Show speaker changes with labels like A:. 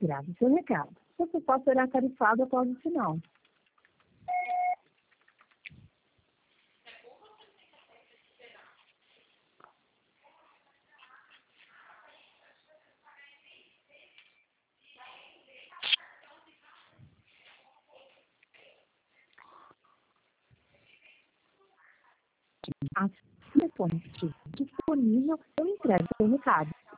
A: grave seu recado. Você pode ser tarifado após o sinal. A telefone estiver disponível, eu entrego seu recado.